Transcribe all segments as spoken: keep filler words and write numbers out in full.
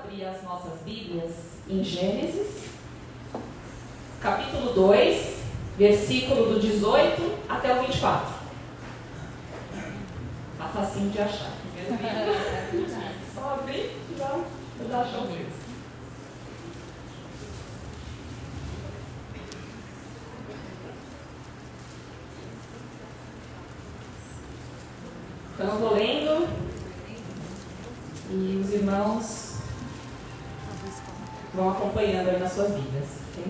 abrir as nossas Bíblias em Gênesis, capítulo dois, versículo do dezoito até o vinte e quatro. Tá facinho de achar. Só abrir e já, já achou mesmo. Então eu vou lendo e os irmãos vão acompanhando aí nas suas Bíblias. Okay?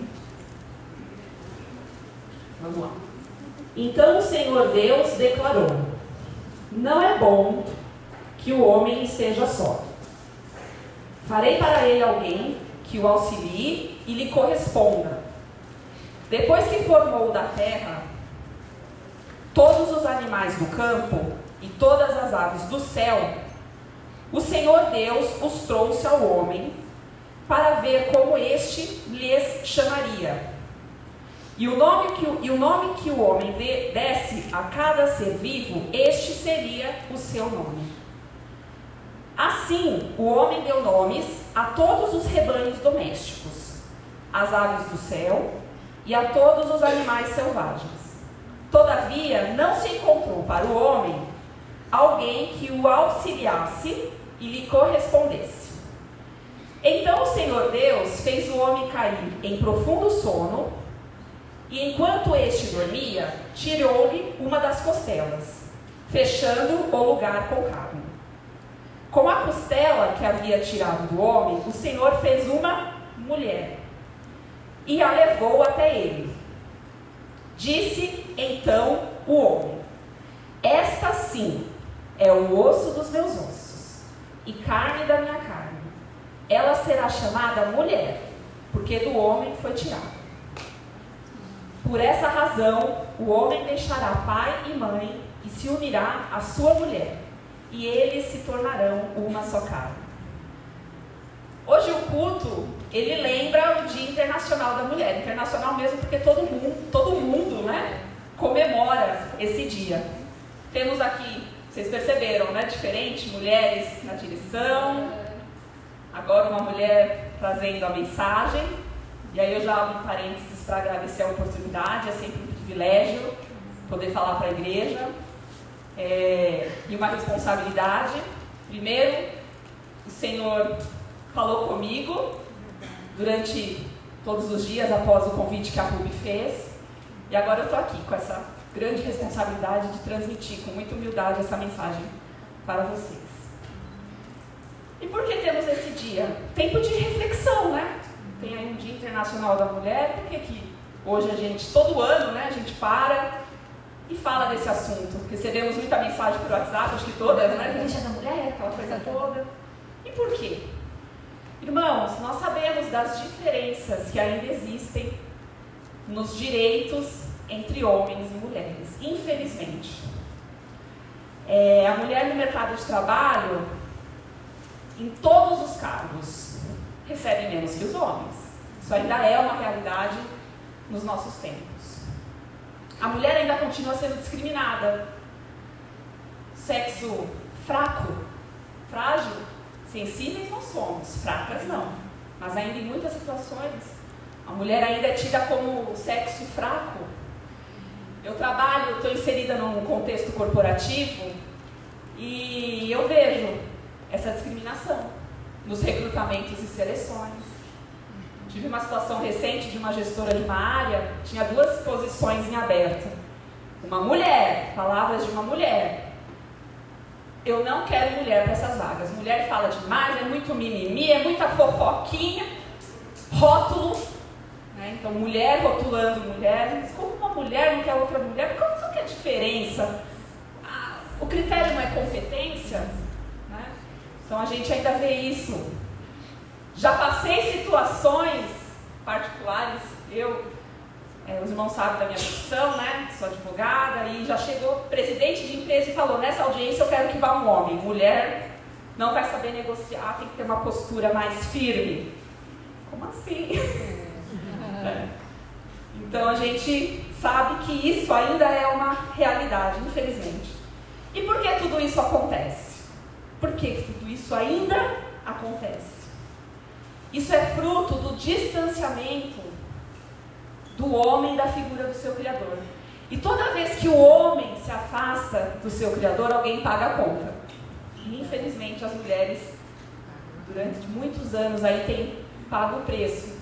Vamos lá. Então o Senhor Deus declarou: não é bom que o homem esteja só. Farei para ele alguém que o auxilie e lhe corresponda. Depois que formou da terra todos os animais do campo e todas as aves do céu, o Senhor Deus os trouxe ao homem para ver como este lhes chamaria. E o nome que o, e o, nome que o homem de, desse a cada ser vivo, este seria o seu nome. Assim, o homem deu nomes a todos os rebanhos domésticos, às aves do céu e a todos os animais selvagens. Todavia, não se encontrou para o homem alguém que o auxiliasse e lhe correspondesse. Então o Senhor Deus fez o homem cair em profundo sono, e enquanto este dormia, tirou-lhe uma das costelas, fechando o lugar com carne. Com a costela que havia tirado do homem, o Senhor fez uma mulher e a levou até ele. Disse então o homem: esta sim é o osso dos meus ossos e carne da minha carne. Ela será chamada mulher, porque do homem foi tirada. Por essa razão, o homem deixará pai e mãe e se unirá à sua mulher, e eles se tornarão uma só carne. Hoje o culto, ele lembra o Dia Internacional da Mulher. Internacional mesmo porque todo mundo, todo mundo, né, comemora esse dia. Temos aqui, vocês perceberam, né, diferente, mulheres na direção, agora uma mulher trazendo a mensagem. E aí eu já abro parênteses para agradecer a oportunidade, é sempre um privilégio poder falar para a igreja. É, e uma responsabilidade. Primeiro, o Senhor falou comigo durante todos os dias após o convite que a Ruby fez. E agora eu estou aqui com essa grande responsabilidade de transmitir com muita humildade essa mensagem para vocês. E por que temos esse dia? Tempo de reflexão, né? Tem aí um Dia Internacional da Mulher. Por que que hoje a gente, todo ano, né, a gente para e fala desse assunto? Recebemos muita mensagem por WhatsApp, acho que todas, né? Dia da Mulher, aquela coisa toda. E por quê? Irmãos, nós sabemos das diferenças que ainda existem nos direitos entre homens e mulheres, infelizmente. É, a mulher no mercado de trabalho, em todos os cargos, recebe menos que os homens. Isso ainda é uma realidade nos nossos tempos. A mulher ainda continua sendo discriminada. Sexo fraco, frágil, sensíveis não somos, fracas não. Mas ainda em muitas situações, a mulher ainda é tida como sexo fraco. Eu trabalho, estou inserida num contexto corporativo e eu vejo essa discriminação nos recrutamentos e seleções. Tive uma situação recente de uma gestora de uma área, tinha duas posições em aberto. Uma mulher, palavras de uma mulher. Eu não quero mulher para essas vagas. Mulher fala demais, é muito mimimi, é muita fofoquinha, rótulo. Né? Então, mulher rotulando mulher. Mas como uma mulher não quer outra mulher? Qual que é a diferença? Ah, o critério não é competência? Né? Então, a gente ainda vê isso. Já passei situações particulares, eu, é, os irmãos sabem da minha profissão, né? Sou advogada, e já chegou presidente de empresa e falou: nessa audiência eu quero que vá um homem. Mulher não vai saber negociar, tem que ter uma postura mais firme. Como assim? É. Então a gente sabe que isso ainda é uma realidade, infelizmente. E por que tudo isso acontece? Por que tudo isso ainda acontece? Isso é fruto do distanciamento do homem da figura do seu Criador. E toda vez que o homem se afasta do seu Criador, alguém paga a conta. E infelizmente as mulheres, durante muitos anos, aí têm pago o preço.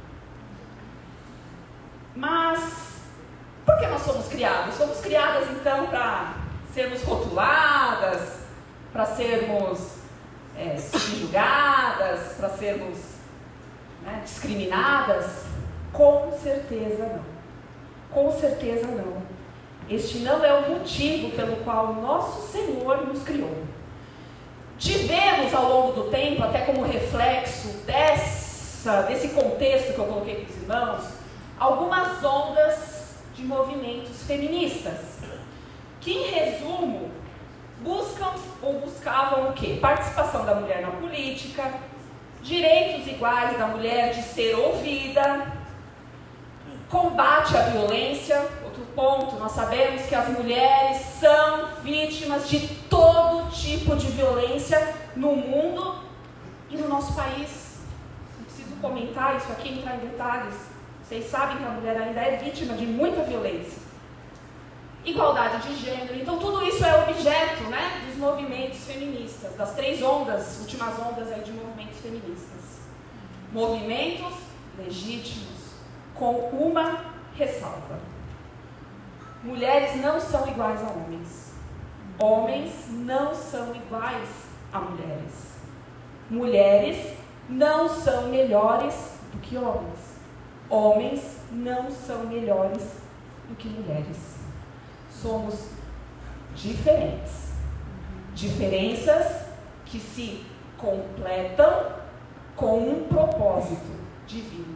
Mas, por que nós somos criadas? Somos criadas então para sermos rotuladas, para sermos é, subjugadas, para sermos né, discriminadas? Com certeza não. Com certeza não. Este não é o motivo pelo qual o nosso Senhor nos criou. Tivemos ao longo do tempo, até como reflexo dessa, desse contexto que eu coloquei para os irmãos, algumas ondas de movimentos feministas, que em resumo buscam ou buscavam o quê? Participação da mulher na política, direitos iguais da mulher de ser ouvida, combate à violência. Outro ponto, nós sabemos que as mulheres são vítimas de todo tipo de violência no mundo e no nosso país. Não preciso comentar isso aqui, entrar em detalhes. Vocês sabem que a mulher ainda é vítima de muita violência. Igualdade de gênero. Então tudo isso é objeto, né, dos movimentos feministas, das três ondas, últimas ondas aí de movimentos feministas. Movimentos legítimos, com uma ressalva: mulheres não são iguais a homens. Homens não são iguais a mulheres. Mulheres não são melhores do que homens. Homens não são melhores do que mulheres. Somos diferentes. Diferenças que se completam com um propósito divino.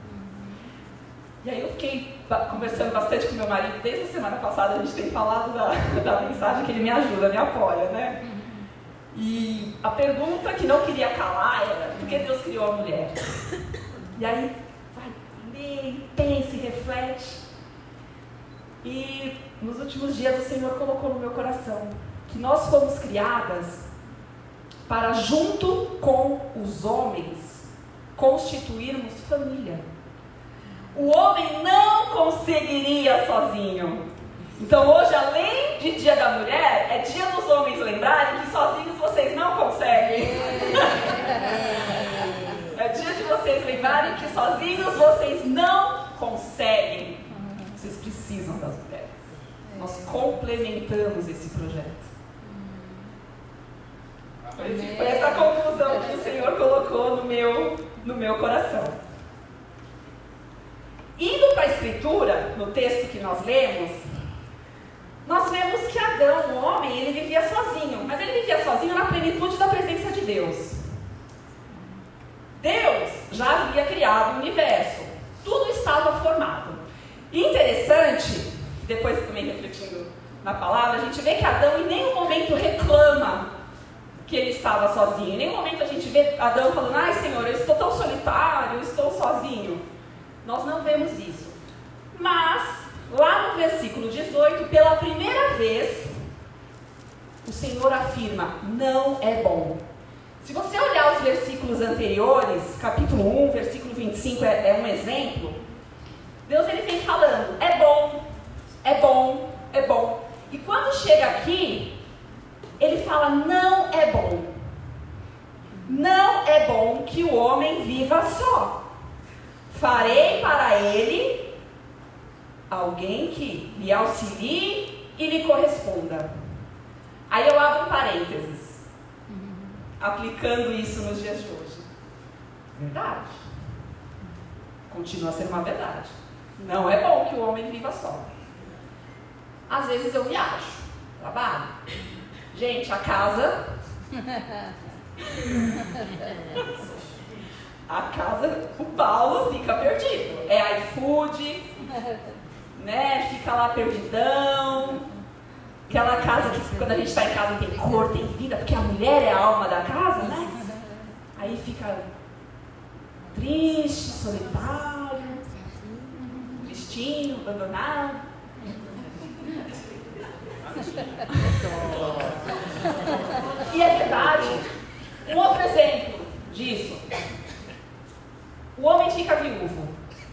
E aí eu fiquei conversando bastante com meu marido, desde a semana passada a gente tem falado da, da mensagem que ele me ajuda, me apoia, né? E a pergunta que não queria calar era: por que Deus criou a mulher? E aí, vai, lê, pensa e reflete. E nos últimos dias o Senhor colocou no meu coração que nós fomos criadas para, junto com os homens, constituirmos família. O homem não conseguiria sozinho. Então hoje, além de Dia da Mulher, é dia dos homens lembrarem que sozinhos vocês não conseguem. É dia de vocês lembrarem que sozinhos vocês não conseguem. Vocês precisam das mulheres. Nós complementamos esse projeto. Foi essa conclusão que o Senhor colocou no meu, no meu coração. Indo para a Escritura, no texto que nós lemos, nós vemos que Adão, o homem, ele vivia sozinho. Mas ele vivia sozinho na plenitude da presença de Deus. Deus já havia criado o universo. Tudo estava formado. E interessante, depois também refletindo na palavra, a gente vê que Adão em nenhum momento reclama que ele estava sozinho. Em nenhum momento a gente vê Adão falando: ai, Senhor, eu estou tão solitário, eu estou sozinho. Nós não vemos isso. Mas, lá no versículo dezoito, pela primeira vez, o Senhor afirma: não é bom. Se você olhar os versículos anteriores, capítulo um, versículo vinte e cinco é, é um exemplo. Deus ele vem falando: é bom, é bom, é bom. E quando chega aqui, ele fala: não é bom. Não é bom que o homem viva só. Farei para ele alguém que lhe auxilie e lhe corresponda. Aí eu abro um parênteses, aplicando isso nos dias de hoje. Verdade. Continua sendo uma verdade. Não é bom que o homem viva só. Às vezes eu viajo, trabalho. Gente, a casa... A casa, o Paulo fica perdido. É iFood, né? Fica lá perdidão. Aquela casa que quando a gente está em casa tem cor, tem vida, porque a mulher é a alma da casa, né? Aí fica triste, solitário, tristinho, abandonado. E é verdade. Um outro exemplo disso. o homem fica viúvo.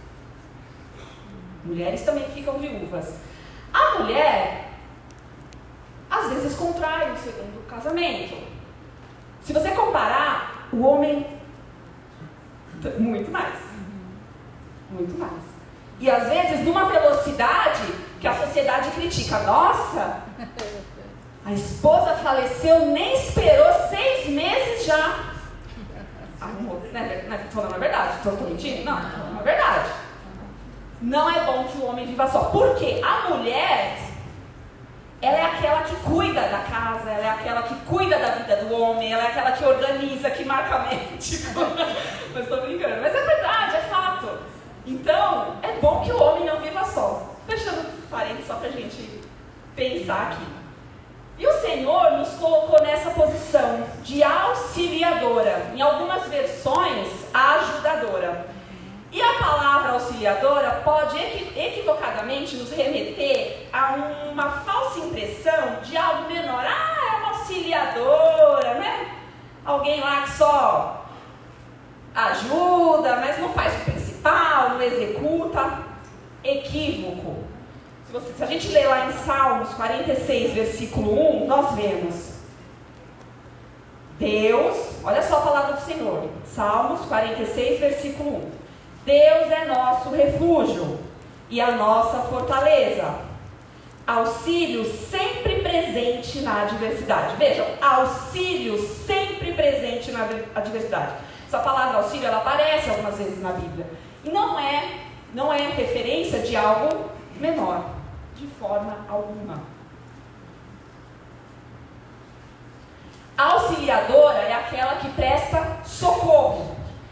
Mulheres também ficam viúvas. A mulher, às vezes, contrai o segundo casamento. Se você comparar, o homem, muito mais. Muito mais. E às vezes, numa velocidade que a sociedade critica. Nossa, a esposa faleceu, nem esperou seis meses já. Arrumou, né? Não estou falando a verdade, estou mentindo? Não, estou falando a verdade. Não é bom que o homem viva só. Por quê? A mulher, ela é aquela que cuida da casa, ela é aquela que cuida da vida do homem, ela é aquela que organiza, que marca a mente. Mas estou brincando. Mas é verdade, é fato. Então, é bom que o homem não viva só. Fechando parênteses só para a gente pensar aqui. E o Senhor nos colocou nessa posição de auxiliadora. Em algumas versões, ajudadora. E a palavra auxiliadora pode equivocadamente nos remeter a uma falsa impressão de algo menor. Ah, é uma auxiliadora, né? Alguém lá que só ajuda, mas não faz o principal, não executa. Equívoco. Se, você, se a gente ler lá em Salmos quarenta e seis, versículo um, nós vemos Deus, olha só a palavra do Senhor, Salmos quarenta e seis, versículo um. Deus é nosso refúgio e a nossa fortaleza, auxílio sempre presente na adversidade. Vejam, auxílio sempre presente na adversidade. Essa palavra auxílio, ela aparece algumas vezes na Bíblia. E não é, não é referência de algo menor, de forma alguma. A auxiliadora é aquela que presta socorro.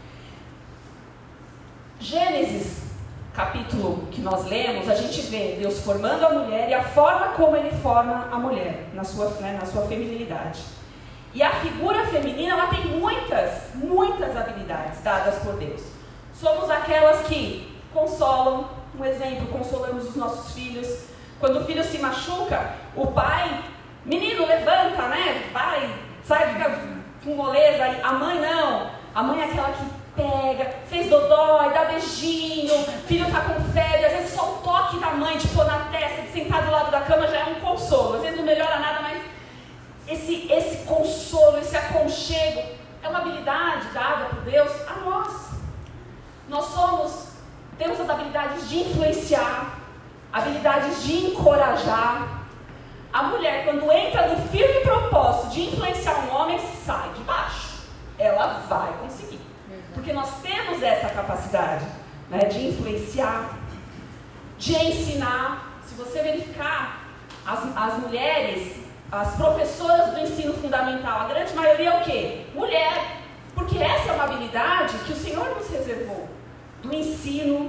Gênesis, capítulo que nós lemos, a gente vê Deus formando a mulher e a forma como Ele forma a mulher, na sua, né, na sua feminilidade. E a figura feminina, ela tem muitas, muitas habilidades dadas por Deus. Somos aquelas que consolam, um exemplo, consolamos os nossos filhos. Quando o filho se machuca, o pai, menino, levanta, né, vai, sai, fica com moleza. A mãe não, a mãe é aquela que pega, fez dodói, dá beijinho, filho tá com febre, às vezes só o toque da mãe de pôr na testa, de sentar do lado da cama já é um consolo. Às vezes não melhora nada, mas esse, esse consolo, esse aconchego é uma habilidade dada por Deus a nós. Nós somos, temos as habilidades de influenciar, habilidades de encorajar. A mulher, quando entra no firme propósito de influenciar um homem, sai de baixo. Ela vai conseguir. Porque nós temos essa capacidade, né, de influenciar, de ensinar. Se você verificar, as, as mulheres, as professoras do ensino fundamental, a grande maioria é o quê? Mulher. Porque essa é uma habilidade que o Senhor nos reservou, do ensino.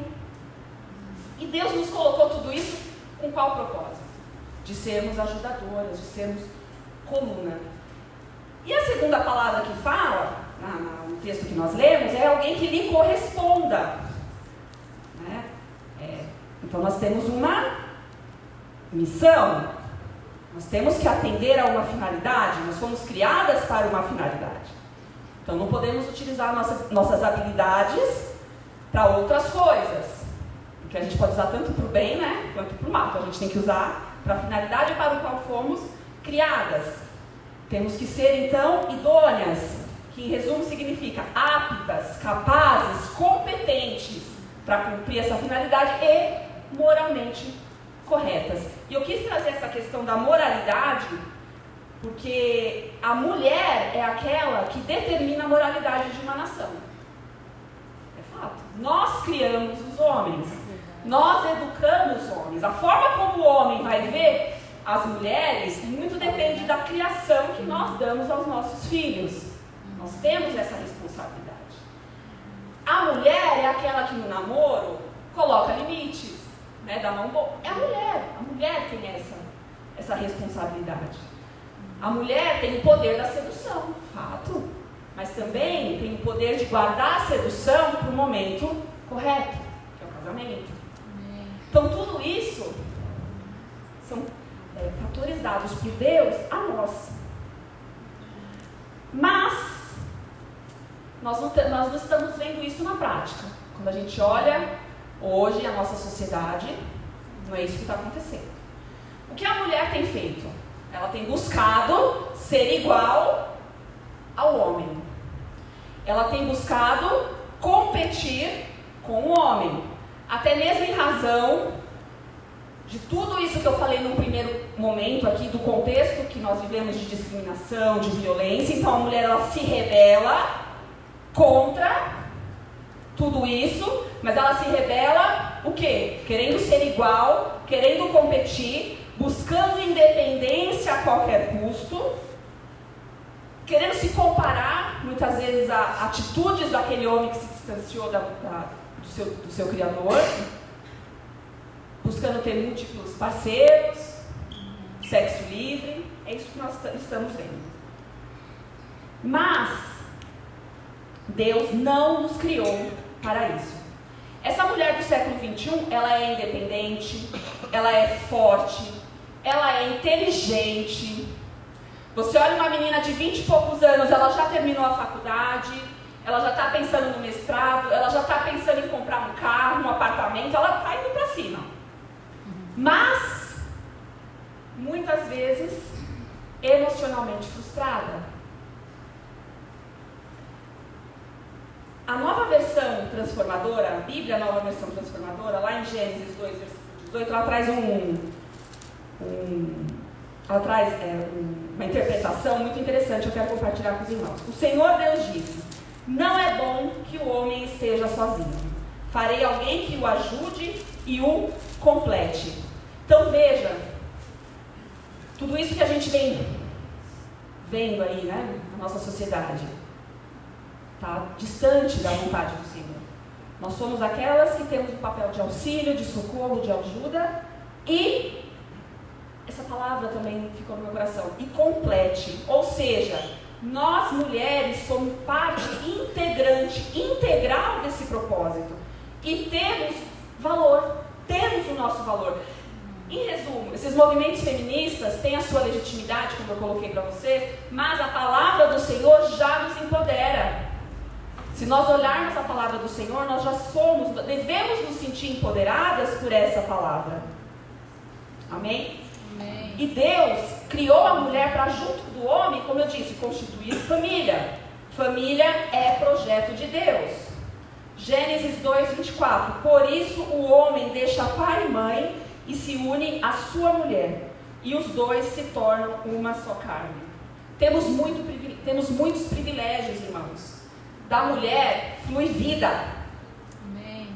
E Deus nos colocou tudo isso com qual propósito? De sermos ajudadoras, de sermos coluna. E a segunda palavra que fala, no texto que nós lemos, é alguém que lhe corresponda. Né? É, então nós temos uma missão, nós temos que atender a uma finalidade, nós fomos criadas para uma finalidade. Então não podemos utilizar nossas, nossas habilidades para outras coisas, porque a gente pode usar tanto para o bem, né, quanto para o mal. Então a gente tem que usar para a finalidade para o qual fomos criadas. Temos que ser então idôneas, que em resumo significa aptas, capazes, competentes para cumprir essa finalidade e moralmente corretas. E eu quis trazer essa questão da moralidade porque a mulher é aquela que determina a moralidade de uma nação. É fato. Nós criamos os homens, nós educamos os homens. A forma como o homem vai ver as mulheres muito depende da criação que nós damos aos nossos filhos. Nós temos essa responsabilidade. A mulher é aquela que no namoro coloca limites, né, dá mão boa. É a mulher. A mulher tem essa, essa responsabilidade. A mulher tem o poder da sedução, fato. Mas também tem o poder de guardar a sedução para o momento correto, que é o casamento. Então tudo isso são é, fatores dados por Deus a nós. Mas nós não, nós não estamos vendo isso na prática. Quando a gente olha hoje a nossa sociedade, não é isso que está acontecendo. O que a mulher tem feito? Ela tem buscado ser igual ao homem. Ela tem buscado competir com o homem. Até mesmo em razão de tudo isso que eu falei no primeiro momento aqui, do contexto que nós vivemos de discriminação, de violência. Então a mulher, ela se rebela contra tudo isso, mas ela se rebela o quê? Querendo ser igual, querendo competir, buscando independência a qualquer custo, querendo se comparar, muitas vezes, a atitudes daquele homem que se distanciou da, da, do, seu, do seu criador, buscando ter múltiplos parceiros, sexo livre. É isso que nós estamos vendo. Mas Deus não nos criou para isso. Essa mulher do século vinte e um, ela é independente, ela é forte, ela é inteligente. Você olha uma menina de vinte e poucos anos, ela já terminou a faculdade, ela já está pensando no mestrado, ela já está pensando em comprar um carro, um apartamento, ela está indo para cima. Mas, muitas vezes, emocionalmente frustrada. A nova versão transformadora, a Bíblia, a nova versão transformadora, lá em Gênesis dois, versículo dezoito, ela traz um... um ela traz é, um, uma interpretação muito interessante, eu quero compartilhar com os irmãos. O Senhor Deus disse: não é bom que o homem esteja sozinho. Farei alguém que o ajude e o complete. Então veja, tudo isso que a gente vem vendo aí, né, na nossa sociedade, está distante da vontade do Senhor. Nós somos aquelas que temos o papel de auxílio, de socorro, de ajuda, e essa palavra também ficou no meu coração, e complete. Ou seja, nós mulheres somos parte integrante, integral desse propósito, e temos valor, temos o nosso valor. Em resumo, esses movimentos feministas têm a sua legitimidade, como eu coloquei para vocês, mas a palavra do Senhor já nos empodera. Se nós olharmos a palavra do Senhor, nós já somos, devemos nos sentir empoderadas por essa palavra. Amém? Amém. E Deus criou a mulher para, junto do homem, como eu disse, constituir família. Família é projeto de Deus. Gênesis dois, vinte e quatro. Por isso o homem deixa pai e mãe e se une à sua mulher, e os dois se tornam uma só carne. Temos, muito, temos muitos privilégios, irmãos. Da mulher flui vida. Amém.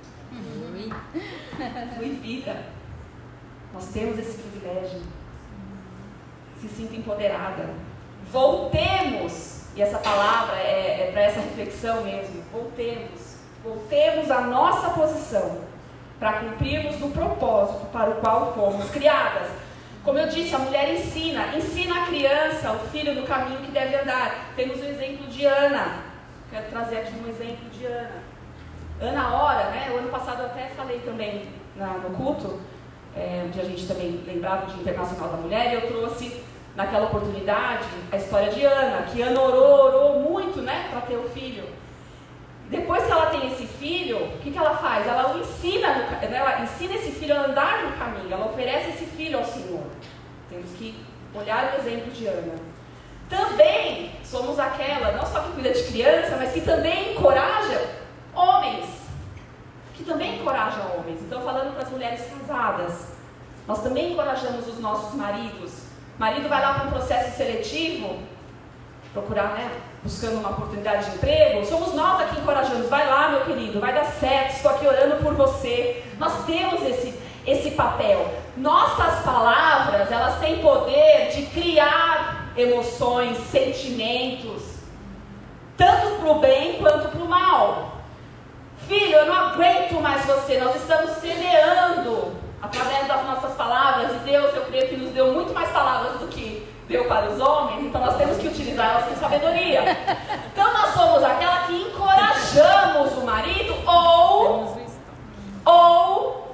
Flui vida. Nós temos esse privilégio. Se sinta empoderada. Voltemos, e essa palavra é, é para essa reflexão mesmo. Voltemos. Voltemos à nossa posição para cumprirmos o propósito para o qual fomos criadas. Como eu disse, a mulher ensina. Ensina a criança, o filho, no caminho que deve andar. Temos o exemplo de Ana. Quero trazer aqui um exemplo de Ana. Ana ora, né? O ano passado eu até falei também na, no culto, é, onde a gente também lembrava de Internacional da Mulher, e eu trouxe naquela oportunidade a história de Ana, que Ana orou, orou muito, né, para ter o filho. Depois que ela tem esse filho, o que, que ela faz? Ela o ensina, no, ela ensina esse filho a andar no caminho, ela oferece esse filho ao Senhor. Temos que olhar o exemplo de Ana. Também somos aquela, não só que cuida de criança, mas que também encoraja homens. Que também encoraja homens. Então, falando para as mulheres casadas, nós também encorajamos os nossos maridos. O marido vai lá para um processo seletivo, procurar, né, buscando uma oportunidade de emprego. Somos nós aqui encorajamos. Vai lá, meu querido, vai dar certo, estou aqui orando por você. Nós temos esse, esse papel. Nossas palavras, elas têm poder de criar emoções, sentimentos, tanto para o bem quanto para o mal. Filho, eu não aguento mais você. Nós estamos semeando através das nossas palavras, e Deus, eu creio que nos deu muito mais palavras do que deu para os homens, então nós temos que utilizar elas com sabedoria. Então nós somos aquela que encorajamos o marido ou, ou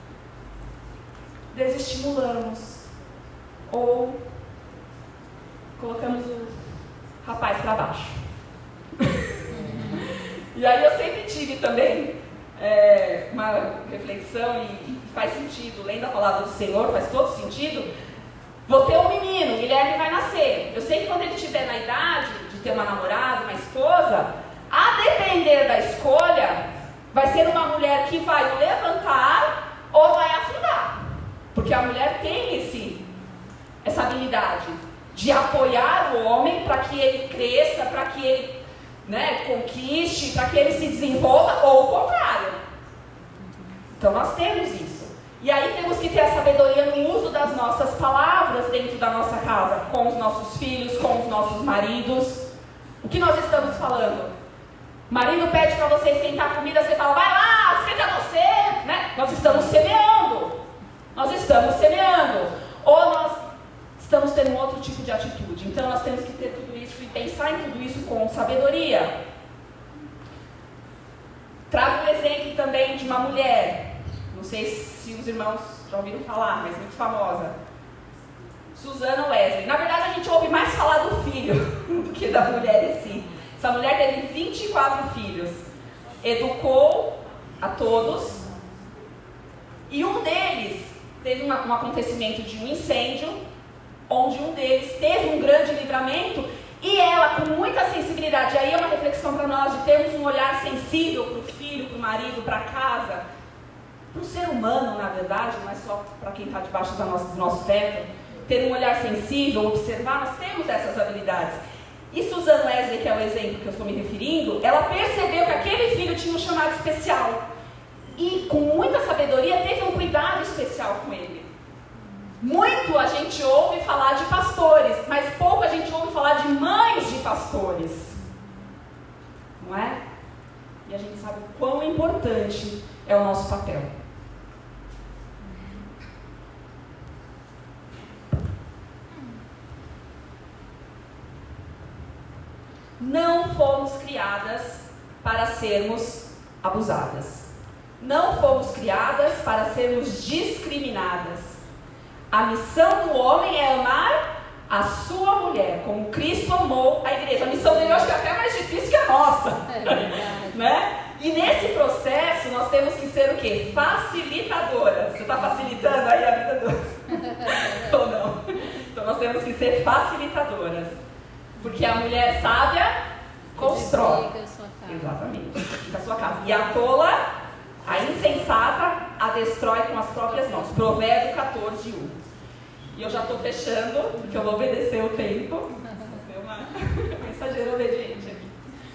desestimulamos, ou colocamos o rapaz para baixo. E aí eu sempre tive também é, uma reflexão, e faz sentido, lendo a palavra do Senhor, faz todo sentido. Vou ter um menino, o Guilherme vai nascer. Eu sei que quando ele estiver na idade de ter uma namorada, uma esposa, a depender da escolha, vai ser uma mulher que vai o levantar ou vai afundar. Porque a mulher tem esse, essa habilidade de apoiar o homem para que ele cresça, para que ele, né, conquiste, para que ele se desenvolva, ou o contrário. Então nós temos isso. E aí temos que ter a sabedoria no uso das nossas palavras dentro da nossa casa, com os nossos filhos, com os nossos maridos. O que nós estamos falando? O marido pede para você esquentar comida, você fala, vai lá, esquenta você, né? Nós estamos semeando. Nós estamos semeando. Ou nós estamos tendo um outro tipo de atitude. Então nós temos que ter tudo isso e pensar em tudo isso com sabedoria. Trago um exemplo também de uma mulher. Não sei se os irmãos já ouviram falar, mas muito famosa. Susana Wesley. Na verdade a gente ouve mais falar do filho do que da mulher em si. Essa mulher teve vinte e quatro filhos. Educou a todos. E um deles teve uma, um acontecimento de um incêndio, onde um deles teve um grande livramento, e ela, com muita sensibilidade, aí é uma reflexão para nós, de termos um olhar sensível para o filho, para o marido, para casa, para o ser humano, na verdade, não é só para quem está debaixo do nosso, do nosso teto, ter um olhar sensível, observar, nós temos essas habilidades. E Susana Wesley, que é o exemplo que eu estou me referindo, ela percebeu que aquele filho tinha um chamado especial, e com muita sabedoria teve um cuidado especial com ele. Muito a gente ouve falar de pastores, mas pouco a gente ouve falar de mães de pastores. Não é? E a gente sabe o quão importante é o nosso papel. Não fomos criadas para sermos abusadas. Não fomos criadas para sermos discriminadas. A missão do homem é amar a sua mulher, como Cristo amou a igreja. A missão dele eu acho que é até mais difícil que a nossa. É verdade. Né? E nesse processo nós temos que ser o quê? Facilitadoras. Você está facilitando aí a vida do... ou não? Então nós temos que ser facilitadoras. Porque a mulher sábia constrói. Exatamente. Fica a sua casa. E a tola, a insensata, a destrói com as próprias mãos. Provérbio quatorze, um. E eu já estou fechando, porque eu vou obedecer o tempo. Vou ser uma mensageira obediente aqui.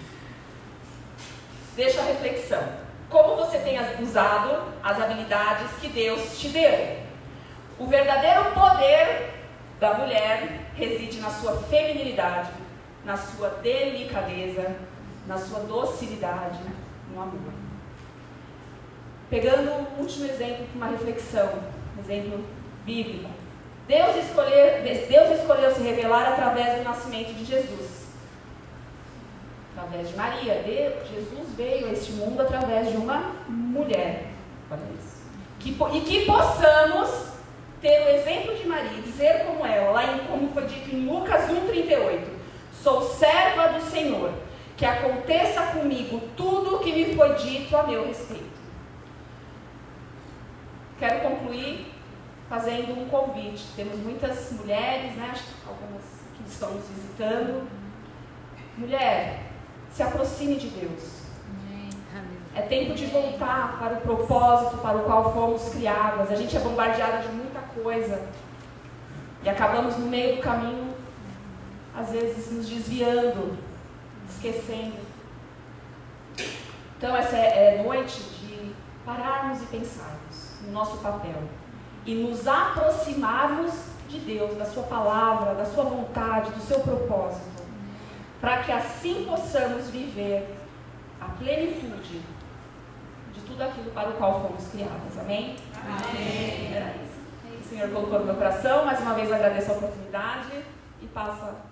Deixa a reflexão. Como você tem usado as habilidades que Deus te deu? O verdadeiro poder da mulher reside na sua feminilidade, na sua delicadeza, na sua docilidade, no amor. Pegando um último exemplo para uma reflexão, um exemplo bíblico. Deus escolheu, Deus escolheu se revelar através do nascimento de Jesus. Através de Maria. Deus, Jesus veio a este mundo através de uma mulher. Olha isso. Que, e que possamos ter o exemplo de Maria, dizer como ela, lá em, como foi dito em Lucas um, trinta e oito. Sou serva do Senhor, que aconteça comigo tudo o que me foi dito a meu respeito. Quero concluir fazendo um convite. Temos muitas mulheres, né? Acho que algumas que estão nos visitando. Mulher, se aproxime de Deus. É tempo de voltar para o propósito para o qual fomos criadas. A gente é bombardeada de muita coisa e acabamos no meio do caminho, às vezes nos desviando, esquecendo. Então essa é, é noite de pararmos e pensarmos no nosso papel e nos aproximarmos de Deus, da sua palavra, da sua vontade, do seu propósito, para que assim possamos viver a plenitude de tudo aquilo para o qual fomos criadas. Amém? Amém. Era isso. O Senhor colocou no meu coração. Mais uma vez agradeço a oportunidade e passa